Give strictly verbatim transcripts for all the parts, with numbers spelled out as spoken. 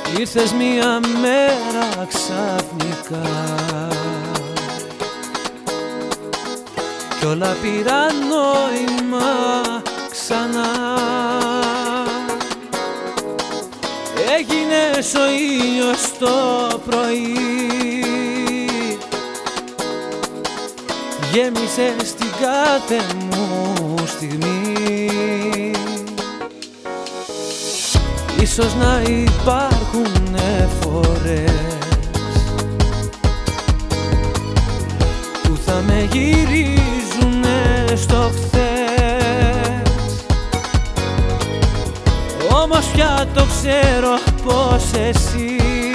Ήρθες μία μέρα ξαφνικά κι όλα πήραν νόημα ξανά. Έγινες ο ήλιος το πρωί, γέμισες την κάθε μου στιγμή. Ίσως να υπάρχουνε φορές που θα με γυρίζουνε στο χθες, όμως πια το ξέρω πως εσύ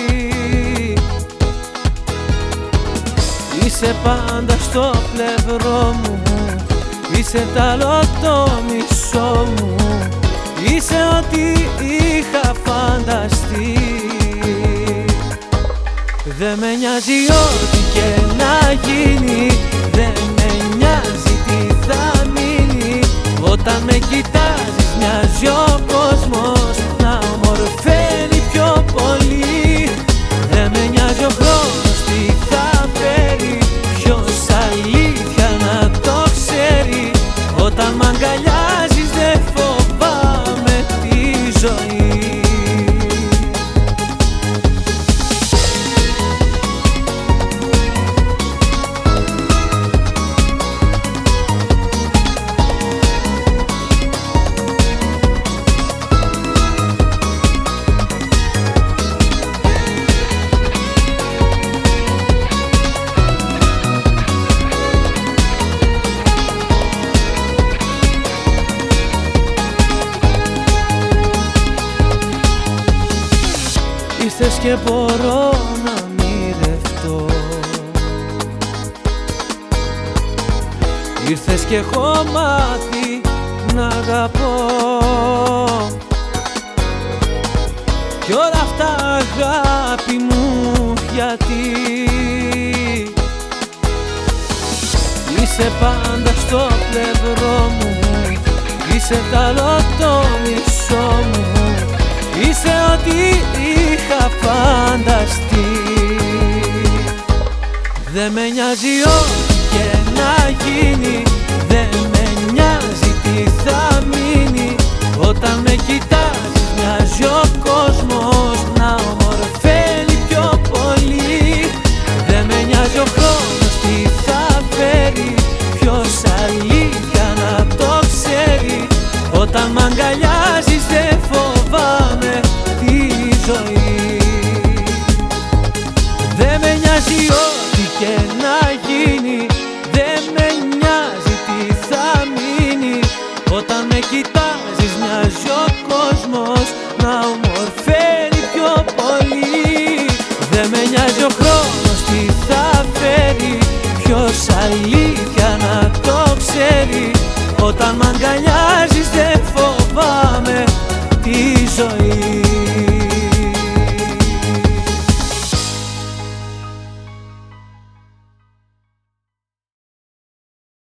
είσαι πάντα στο πλευρό μου, είσαι τ' άλλο το μισό μου, είσαι ό,τι είχα φανταστεί. Δε με νοιάζει ό,τι και να γίνει, δε με νοιάζει τι θα μείνει. Όταν με κοιτάζεις μοιάζει ο κόσμος να ομορφαίνει πιο πολύ. Δε με νοιάζει ο χρόνος τι θα φέρει, ποιος αλήθεια να το ξέρει. Όταν μ' αγκαλιάζεις δε φοβάμαι τη ζωή. Ήρθες και μπορώ να μοιρευτώ, ήρθες και έχω μάθει να αγαπώ. Κι όλα αυτά αγάπη μου γιατί είσαι πάντα στο πλευρό μου, είσαι τ' άλλο το μισό μου, είσαι ό,τι είχα φανταστεί. Δε με νοιάζει ό,τι και να γίνει, δε με νοιάζει τι θα μείνει. Όταν με κοιτάζεις μοιάζει ο κόσμος να ομορφαίνει πιο πολύ. Δε με νοιάζει ο χρόνος τι θα φέρει, ποιος αλήθεια να το ξέρει. Όταν